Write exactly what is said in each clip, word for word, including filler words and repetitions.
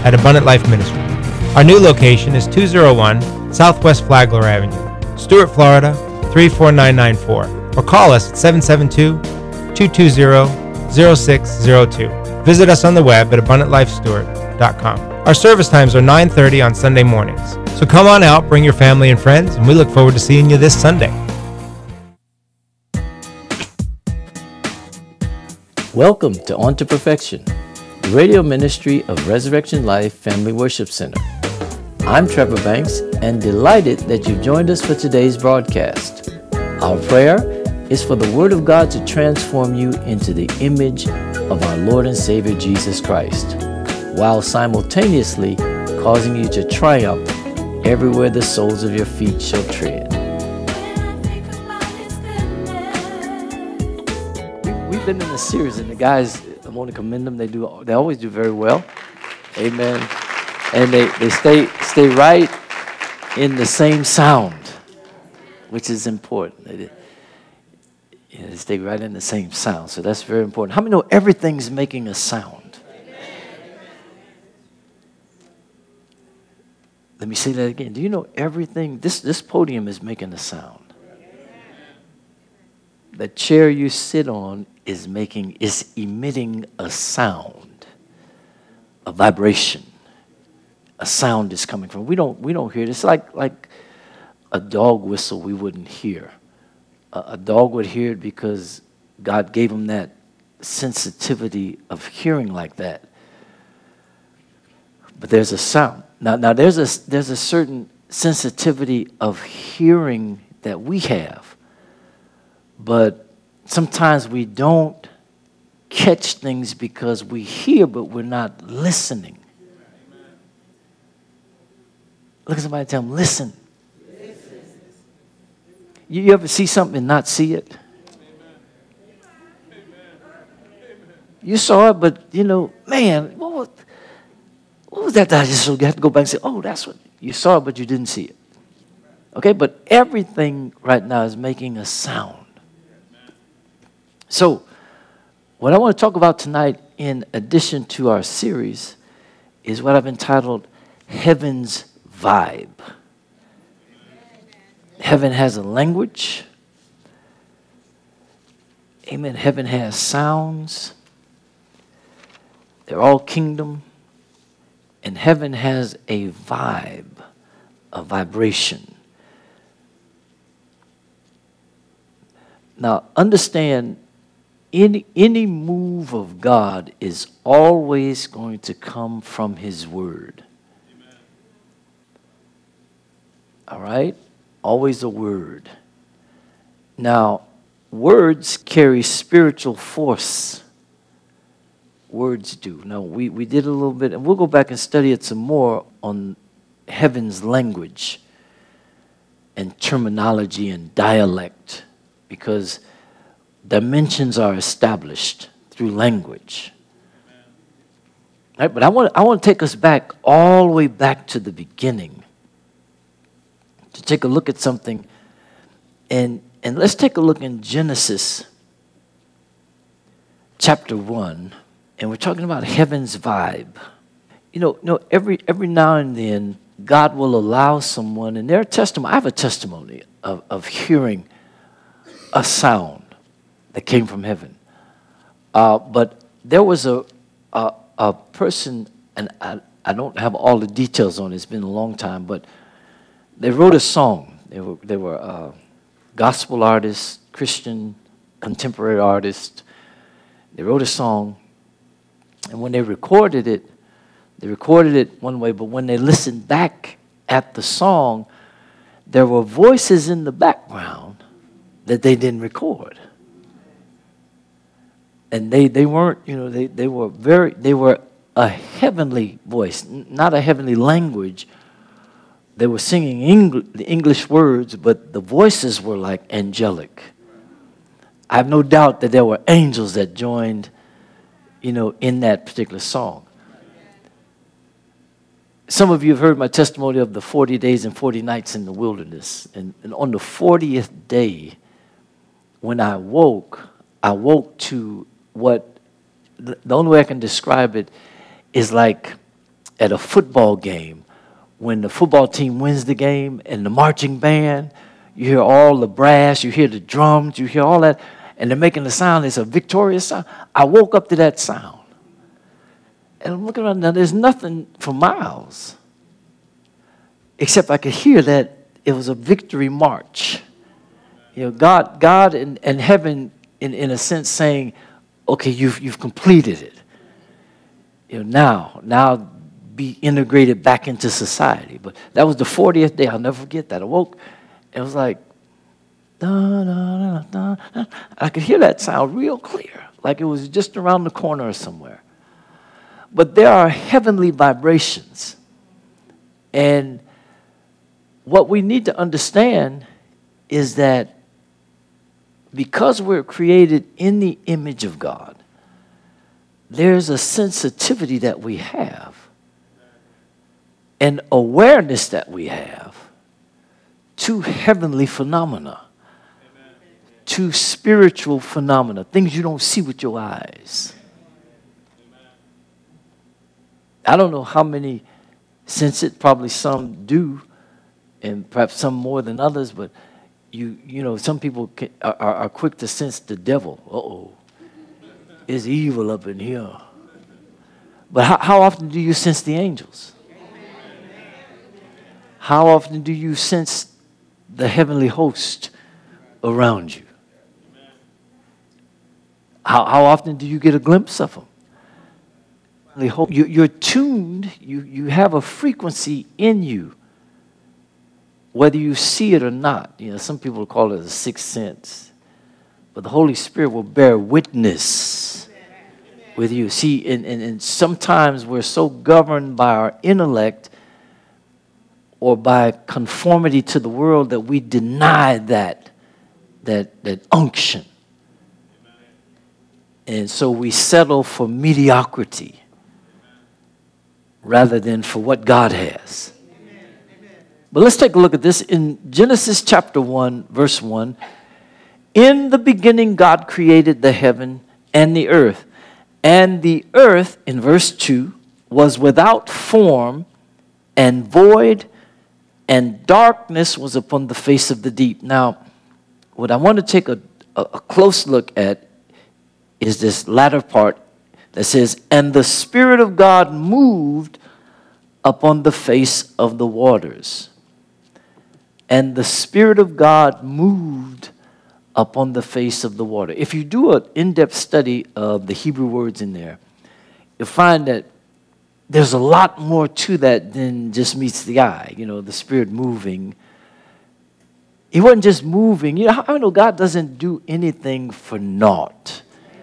at Abundant Life Ministry. Our new location is two oh one Southwest Flagler Avenue, Stuart, Florida, three four nine nine four, or call us at seven seven two, two two zero, zero six zero two. Visit us on the web at abundant life stewart dot com. Our service times are nine thirty on Sunday mornings. So come on out, bring your family and friends, and we look forward to seeing you this Sunday. Welcome to On to Perfection, the radio ministry of Resurrection Life Family Worship Center. I'm Trevor Banks and delighted that you've joined us for today's broadcast. Our prayer is for the Word of God to transform you into the image of our Lord and Savior Jesus Christ, while simultaneously causing you to triumph everywhere the soles of your feet shall tread. We've been in a series, and the guys, I want to commend them. They do. They always do very well. Amen. And they, they stay stay right in the same sound, which is important. They, you know, they stay right in the same sound, so that's very important. How many know everything's making a sound? Let me say that again. Do you know everything? This this podium is making a sound. The chair you sit on is making, is emitting a sound, a vibration. A sound is coming from. We don't we don't hear it. It's like like a dog whistle we wouldn't hear. A, a dog would hear it because God gave him that sensitivity of hearing like that. But there's a sound. Now now there's a there's a certain sensitivity of hearing that we have. But sometimes we don't catch things because we hear, but we're not listening. Look at somebody and tell them, listen. listen. You, you ever see something and not see it? Amen. You saw it, but, you know, man, what was, what was that? I just have to go back and say, oh, that's what you saw, but you didn't see it. Okay, but everything right now is making a sound. So, what I want to talk about tonight, in addition to our series, is what I've entitled Heaven's Vibe. Heaven has a language. Amen. Heaven has sounds. They're all kingdom. And heaven has a vibe, a vibration. Now, understand, Any, any move of God is always going to come from His Word. Amen. All right? Always a word. Now, words carry spiritual force. Words do. Now, we, we did a little bit, and we'll go back and study it some more on heaven's language and terminology and dialect, because dimensions are established through language. Right, but I want, I want to take us back, all the way back to the beginning, to take a look at something. And, and let's take a look in Genesis chapter one. And we're talking about heaven's vibe. You know, you know every, every now and then, God will allow someone, and their testimony, I have a testimony of, of hearing a sound that came from heaven. Uh, but there was a, a, a person, and I, I don't have all the details on it, it's been a long time, but they wrote a song. They were, they were uh, gospel artists, Christian, contemporary artists. They wrote a song, and when they recorded it, they recorded it one way, but when they listened back at the song, there were voices in the background that they didn't record. And they, they weren't, you know, they, they were very, they were a heavenly voice, not a heavenly language. They were singing Eng- the English words, but the voices were like angelic. I have no doubt that there were angels that joined, you know, in that particular song. Some of you have heard my testimony of the forty days and forty nights in the wilderness. And, and on the fortieth day, when I woke, I woke to what, the only way I can describe it is like at a football game, when the football team wins the game and the marching band, you hear all the brass, you hear the drums, you hear all that, and they're making the sound. It's a victorious sound. I woke up to that sound. And I'm looking around now, there's nothing for miles, except I could hear that it was a victory march. You know, God, God and, and heaven, in, in a sense, saying, okay, you've, you've completed it. You know, now, now be integrated back into society. But that was the fortieth day. I'll never forget that. I woke, it was like, da, da, da, da, da. I could hear that sound real clear, like it was just around the corner or somewhere. But there are heavenly vibrations. And what we need to understand is that because we're created in the image of God, there's a sensitivity that we have, an awareness that we have to heavenly phenomena, Amen. To spiritual phenomena, things you don't see with your eyes. Amen. I don't know how many sense it, probably some do, and perhaps some more than others, but you you know, some people can, are, are quick to sense the devil. Uh-oh, it's evil up in here. But how, how often do you sense the angels? How often do you sense the heavenly host around you? How, how often do you get a glimpse of them? You, you're tuned, you, you have a frequency in you, whether you see it or not. You know, some people call it a sixth sense, but the Holy Spirit will bear witness with you. See, and, and, and sometimes we're so governed by our intellect or by conformity to the world that we deny that, that, that unction. And so we settle for mediocrity rather than for what God has. But let's take a look at this in Genesis chapter one, verse one. In the beginning, God created the heaven and the earth. And the earth, in verse two, was without form and void, and darkness was upon the face of the deep. Now, what I want to take a, a, a close look at is this latter part that says, and the Spirit of God moved upon the face of the waters. And the Spirit of God moved upon the face of the water. If you do an in-depth study of the Hebrew words in there, you'll find that there's a lot more to that than just meets the eye. You know, the Spirit moving. He wasn't just moving. You know, I know God doesn't do anything for naught.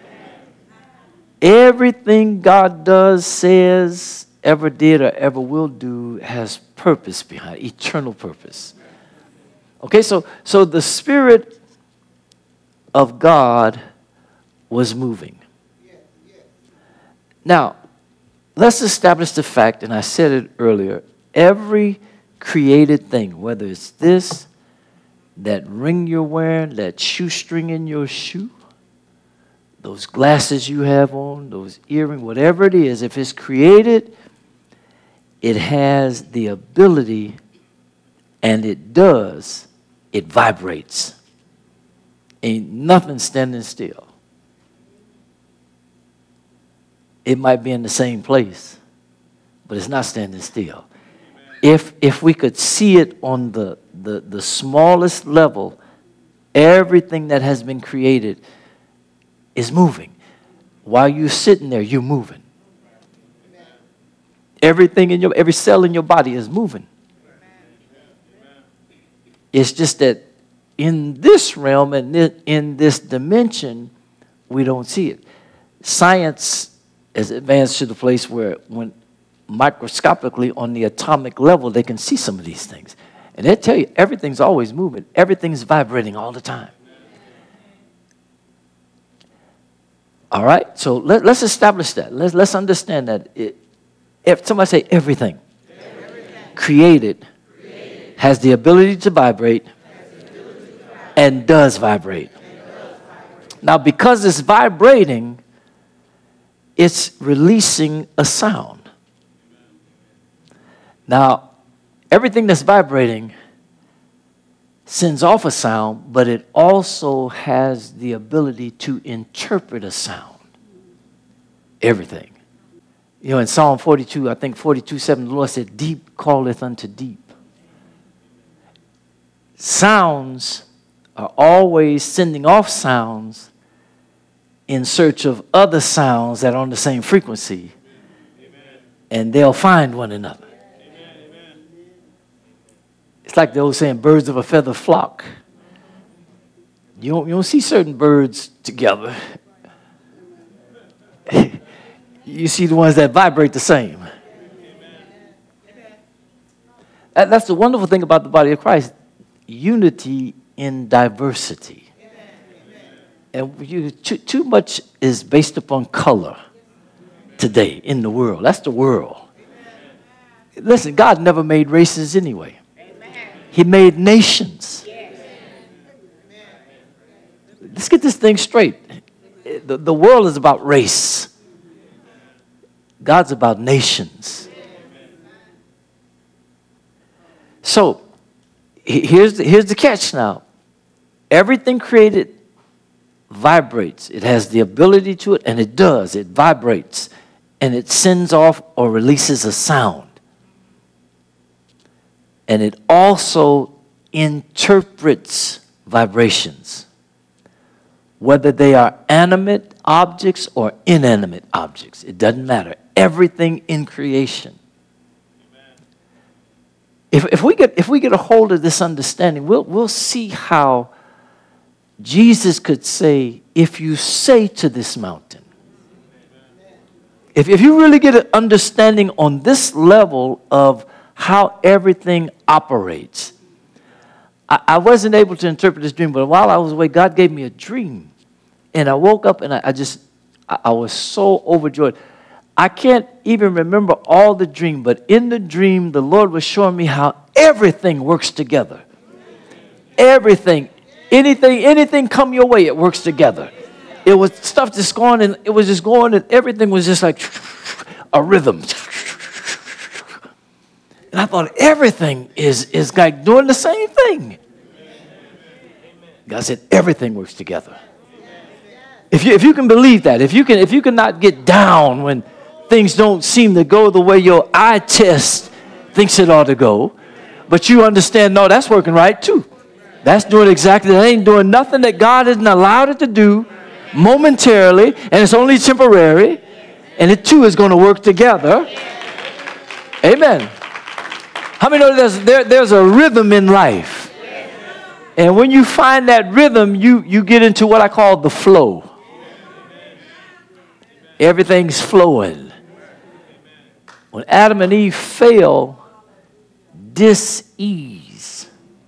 Everything God does, says, ever did, or ever will do has purpose behind it, eternal purpose. Okay, so, so the Spirit of God was moving. Now, let's establish the fact, and I said it earlier, every created thing, whether it's this, that ring you're wearing, that shoestring in your shoe, those glasses you have on, those earrings, whatever it is, if it's created, it has the ability, and it does, it vibrates. Ain't nothing standing still. It might be in the same place, but it's not standing still. If if we could see it on the, the, the smallest level, everything that has been created is moving. While you're sitting there, you're moving. Everything in your, every cell in your body is moving. It's just that in this realm and in this dimension, we don't see it. Science has advanced to the place where when microscopically on the atomic level, they can see some of these things. And they tell you everything's always moving. Everything's vibrating all the time. All right, so let, let's establish that. Let's, let's understand that. It, if somebody say everything, everything. Created, created has the ability to vibrate, ability to vibrate and, does vibrate. and does vibrate. Now, because it's vibrating, it's releasing a sound. Now, everything that's vibrating sends off a sound, but it also has the ability to interpret a sound. Everything. You know, in Psalm forty-two, I think forty-two seven, the Lord said, deep calleth unto deep. Sounds are always sending off sounds in search of other sounds that are on the same frequency. Amen. And they'll find one another. Amen. It's like the old saying, birds of a feather flock. You don't, you don't see certain birds together. You see the ones that vibrate the same. That, that's the wonderful thing about the body of Christ. Unity in diversity. And you, too, too much is based upon color today in the world. That's the world. Listen, God never made races anyway. He made nations. Let's get this thing straight. The, the world is about race. God's about nations. So, here's the, here's the catch now. Everything created vibrates. It has the ability to it, and it does. It vibrates, and it sends off or releases a sound. And it also interprets vibrations, whether they are animate objects or inanimate objects. It doesn't matter. Everything in creation. If, if, we get, if we get a hold of this understanding, we'll, we'll see how Jesus could say, if you say to this mountain. If, if you really get an understanding on this level of how everything operates. I, I wasn't able to interpret this dream, but while I was away, God gave me a dream. And I woke up and I, I just, I, I was so overjoyed. I can't even remember all the dream, but in the dream, the Lord was showing me how everything works together. Everything, anything, anything come your way, it works together. It was stuff just going, and it was just going, and everything was just like a rhythm. And I thought everything is, is like doing the same thing. God said everything works together. If you, if you can believe that, if you can, if you cannot get down when things don't seem to go the way your eye test thinks it ought to go, but you understand, no, that's working right too. That's doing exactly, that ain't doing nothing that God hasn't allowed it to do momentarily, and it's only temporary, and it too is going to work together. Amen. How many know there's, there, there's a rhythm in life? And when you find that rhythm, you, you get into what I call the flow. Everything's flowing. When Adam and Eve fell, dis-ease.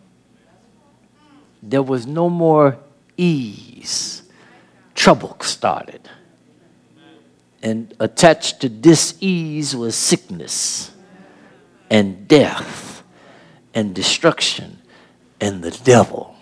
There was no more ease. Trouble started. And attached to dis-ease was sickness and death and destruction and the devil.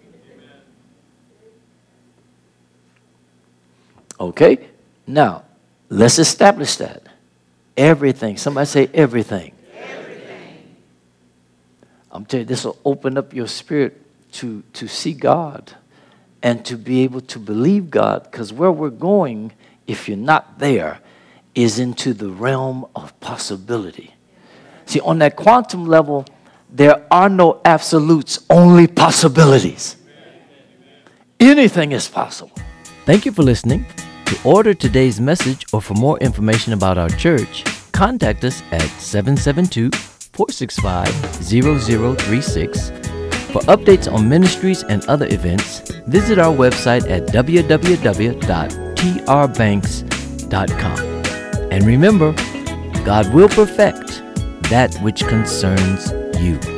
Okay? Now, let's establish that. Everything. Somebody say everything. Everything. I'm telling you, this will open up your spirit to, to see God and to be able to believe God, because where we're going, if you're not there, is into the realm of possibility. See, on that quantum level, there are no absolutes, only possibilities. Anything is possible. Thank you for listening. To order today's message or for more information about our church, contact us at seven seven two, four six five, zero zero three six. For updates on ministries and other events, visit our website at w w w dot t r banks dot com. And remember, God will perfect that which concerns you.